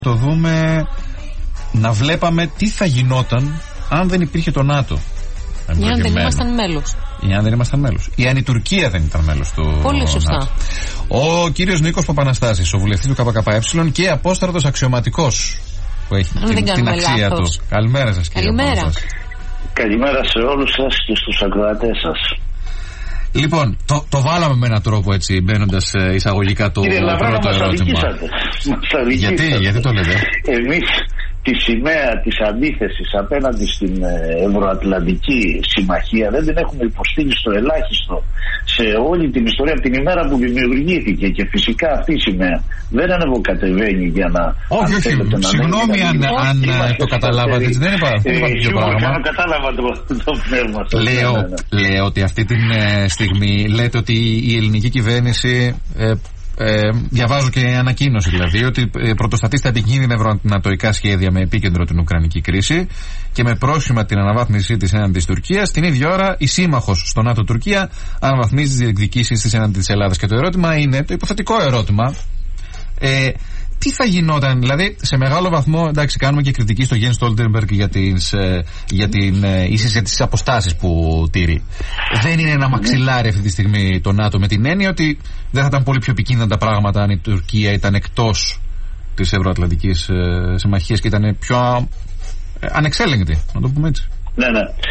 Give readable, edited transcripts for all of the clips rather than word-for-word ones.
Το δούμε, να βλέπαμε τι θα γινόταν αν δεν υπήρχε το ΝΑΤΟ. Ή αν δεν ήμασταν μέλος. Ή αν δεν ήμασταν μέλος. Ή αν η Τουρκία δεν ήταν μέλος του Πολύ σωστά. ΝΑΤΟ. Ο κύριος Νίκος Παπαναστάσης, ο βουλευτής του ΚΚΕ και απόστρατος αξιωματικός που έχει την αξία του. Καλημέρα σας, κύριε Παπαναστάση. Καλημέρα σε όλους σας και στους ακροατές σας. Λοιπόν, το βάλαμε με έναν τρόπο έτσι, μπαίνοντας εισαγωγικά το πρώτο ερώτημα. Γιατί το λέτε? Εμείς τη σημαία της αντίθεσης απέναντι στην Ευρωατλαντική Συμμαχία δεν την έχουμε υποστείλει στο ελάχιστο σε όλη την ιστορία από την ημέρα που δημιουργήθηκε, και φυσικά αυτή η σημαία δεν ανεβοκατεβαίνει για να... Όχι, συγγνώμη αν το καταλάβατε, δεν είπα πιο πράγμα. Κατάλαβα το πνεύμα. Λέω ότι αυτή τη στιγμή λέτε ότι η ελληνική κυβέρνηση... διαβάζω και ανακοίνωση δηλαδή ότι πρωτοστατεί στα επικίνδυνα ευρωανατολικά σχέδια με επίκεντρο την Ουκρανική κρίση και με πρόσχημα την αναβάθμιση της έναντι της Τουρκίας. Την ίδια ώρα η σύμμαχος στο ΝΑΤΟ Τουρκία αναβαθμίζει τις διεκδικήσεις της έναντι της Ελλάδας. Και το ερώτημα είναι, το υποθετικό ερώτημα, τι θα γινόταν, δηλαδή σε μεγάλο βαθμό, εντάξει, κάνουμε και κριτική στο Γιένς Στόλτενμπεργκ για τις αποστάσεις που τηρεί. Δεν είναι ένα μαξιλάρι αυτή τη στιγμή το ΝΑΤΟ, με την έννοια ότι δεν θα ήταν πολύ πιο επικίνδυνα τα πράγματα αν η Τουρκία ήταν εκτός της Ευρωατλαντικής Συμμαχίας και ήταν πιο ανεξέλεγκτη, να το πούμε έτσι. Ναι.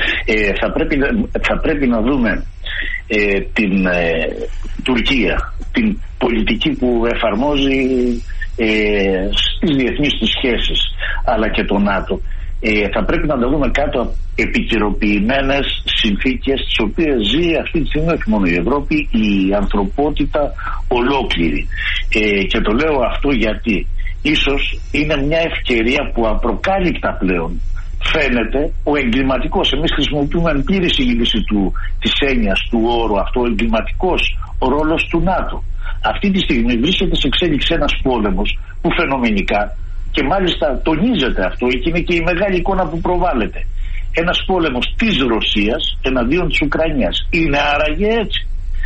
Θα πρέπει να δούμε την Τουρκία, την πολιτική που εφαρμόζει στις διεθνείς της σχέσεις, αλλά και το ΝΑΤΟ. Θα πρέπει να τα δούμε κάτω από επικαιροποιημένες συνθήκες, τις οποίες ζει αυτή τη στιγμή όχι μόνο η Ευρώπη, η ανθρωπότητα ολόκληρη. Και το λέω αυτό γιατί ίσως είναι μια ευκαιρία που απροκάλυπτα πλέον φαίνεται ο εγκληματικός, εμείς χρησιμοποιούμε πλήρη σύγκληση της έννοιας του όρου αυτό, ο εγκληματικός ρόλος του ΝΑΤΟ. Αυτή τη στιγμή βρίσκεται σε εξέλιξη ένας πόλεμος που φαινομενικά, και μάλιστα τονίζεται αυτό και είναι και η μεγάλη εικόνα που προβάλλεται, ένας πόλεμος της Ρωσίας εναντίον της Ουκρανίας. Είναι άραγε έτσι?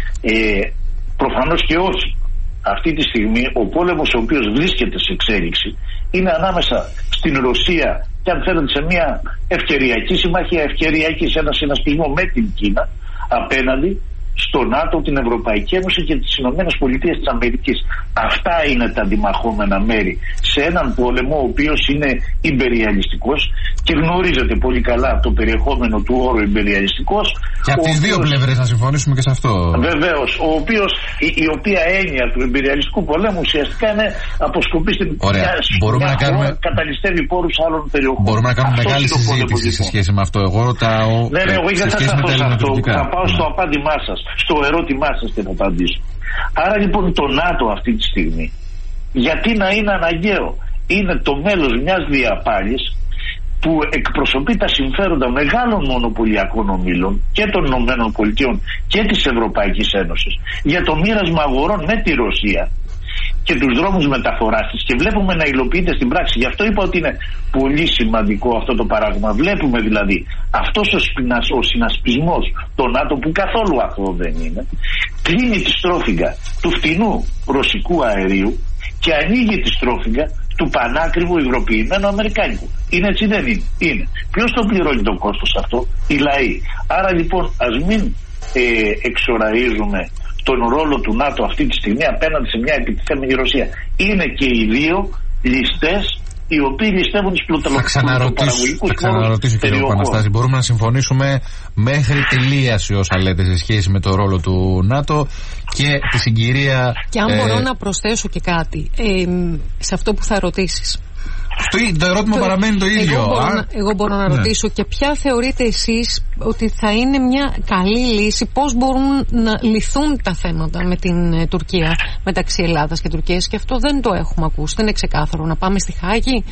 Προφανώς και όχι. Αυτή τη στιγμή ο πόλεμος ο οποίος βρίσκεται σε εξέλιξη είναι ανάμεσα στην Ρωσία και αν θέλετε σε μια ευκαιριακή συμμαχία, σε ένα συνασπισμό με την Κίνα, απέναντι στο ΝΑΤΟ, την Ευρωπαϊκή Ένωση και τις Ηνωμένες Πολιτείες της Αμερικής. Αυτά είναι τα αντιμαχόμενα μέρη σε έναν πόλεμο ο οποίος είναι ιμπεριαλιστικός, και γνωρίζετε πολύ καλά το περιεχόμενο του όρου ιμπεριαλιστικός. Και από τις δύο πλευρές, να συμφωνήσουμε και σε αυτό. Βεβαίως, η οποία έννοια του ιμπεριαλιστικού πολέμου ουσιαστικά είναι αποσκοπή στην χώρα, καταλυστεύει πόρους άλλων περιοχών. Μπορούμε να κάνουμε μεγάλη συζήτηση σε σχέση με αυτό. Εγώ ρωτάω σε σχέση με τα ελληνοτουρκικά. Θα πάω στο απάντημά σας, στο ερώτημά σας και θα απαντήσω. Άρα λοιπόν το ΝΑΤΟ αυτή τη στιγμή, γιατί να είναι αναγκαίο? Είναι το μέλος μιας διαπάλης που εκπροσωπεί τα συμφέροντα μεγάλων μονοπωλιακών ομίλων και των Ηνωμένων Πολιτειών και της Ευρωπαϊκής Ένωσης για το μοίρασμα αγορών με τη Ρωσία και τους δρόμους μεταφοράς της, και βλέπουμε να υλοποιείται στην πράξη. Γι' αυτό είπα ότι είναι πολύ σημαντικό αυτό το παράδειγμα. Βλέπουμε δηλαδή αυτός ο συνασπισμός, το ΝΑΤΟ, που καθόλου αυτό δεν είναι, κλείνει τη στρόφιγγα του φτηνού ρωσικού αερίου και ανοίγει τη στρόφιγγα του πανάκριβου υγροποιημένου αμερικάνικου. Είναι έτσι, δεν είναι? Είναι. Ποιος το πληρώνει το κόστος αυτό? Οι λαοί. Άρα λοιπόν ας μην εξοραίζουμε τον ρόλο του ΝΑΤΟ αυτή τη στιγμή απέναντι σε μια επιτιθέμενη Ρωσία. Είναι και οι δύο ληστές οι οποίοι ληστεύουν τις πλουτοπαραγωγικούς Θα ξαναρωτήσω, κύριε Παπαναστάση, μπορούμε να συμφωνήσουμε μέχρι τελείαση όσα λέτε σε σχέση με το ρόλο του ΝΑΤΟ και τη συγκυρία. Και αν μπορώ να προσθέσω και κάτι σε αυτό που θα ρωτήσεις. Το ερώτημα παραμένει το ίδιο. Εγώ μπορώ να ρωτήσω, και ποια θεωρείτε εσείς ότι θα είναι μια καλή λύση, πώς μπορούν να λυθούν τα θέματα με την Τουρκία, μεταξύ Ελλάδας και Τουρκίας? Και αυτό δεν το έχουμε ακούσει, δεν είναι ξεκάθαρο. Να πάμε στη Χάγη?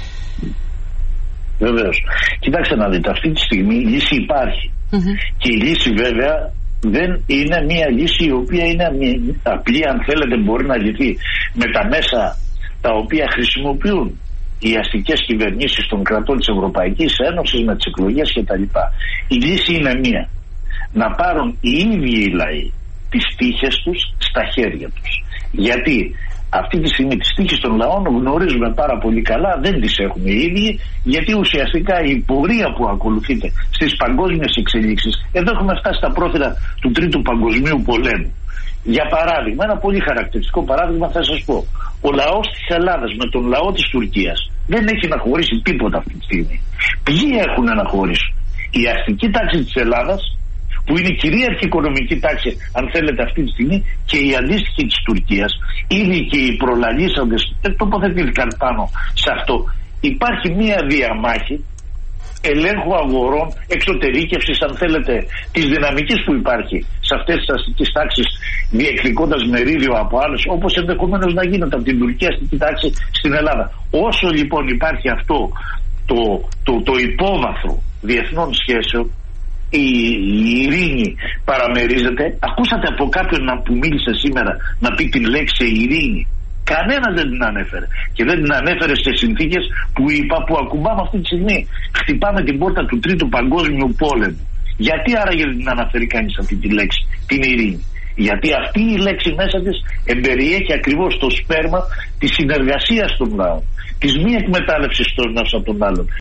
Βεβαίως. Κοιτάξτε να δείτε, αυτή τη στιγμή η λύση υπάρχει. Και η λύση βέβαια δεν είναι μια λύση η οποία είναι απλή, αν θέλετε μπορεί να λυθεί με τα μέσα τα οποία χρησιμοποιούν οι αστικές κυβερνήσεις των κρατών της Ευρωπαϊκής Ένωσης με τις εκλογές κτλ. Η λύση είναι μία. Να πάρουν οι ίδιοι οι λαοί τις τύχες τους στα χέρια τους. Γιατί αυτή τη στιγμή τις τύχες των λαών γνωρίζουμε πάρα πολύ καλά, δεν τις έχουμε οι ίδιοι, γιατί ουσιαστικά η πορεία που ακολουθείται στις παγκόσμιες εξελίξεις, εδώ έχουμε φτάσει στα πρόθυρα του Τρίτου Παγκοσμίου Πολέμου. Για παράδειγμα, ένα πολύ χαρακτηριστικό παράδειγμα θα σας πω. Ο λαός της Ελλάδας με τον λαό της Τουρκίας δεν έχει να χωρίσει τίποτα αυτή τη στιγμή. Ποιοι έχουν να χωρίσουν? Η αστική τάξη της Ελλάδας, που είναι η κυρίαρχη οικονομική τάξη, αν θέλετε, αυτή τη στιγμή, και η αντίστοιχη της Τουρκίας. Ήδη και οι προλαλήσαντες τοποθετήθηκαν πάνω σε αυτό. Υπάρχει μία διαμάχη ελέγχου αγορών, εξωτερήκευσης, αν θέλετε, της δυναμικής που υπάρχει σε αυτές τις αστικές τάξεις, διεκδικώντας μερίδιο από άλλους, όπως ενδεχομένως να γίνεται από την τουρκική αστική τάξη στην Ελλάδα. Όσο λοιπόν υπάρχει αυτό το υπόβαθρο διεθνών σχέσεων, η ειρήνη παραμερίζεται. Ακούσατε από κάποιον που μίλησε σήμερα να πει την λέξη ειρήνη? Κανένας δεν την ανέφερε. Και δεν την ανέφερε σε συνθήκες που ακουμπάμε αυτή τη στιγμή. Χτυπάμε την πόρτα του Τρίτου Παγκόσμιου Πόλεμου. Γιατί άραγε δεν την αναφέρει κανείς αυτή τη λέξη, την ειρήνη? Γιατί αυτή η λέξη μέσα της εμπεριέχει ακριβώς το σπέρμα της συνεργασίας των λαών, της μη εκμετάλλευσης των ένας από τον άλλον.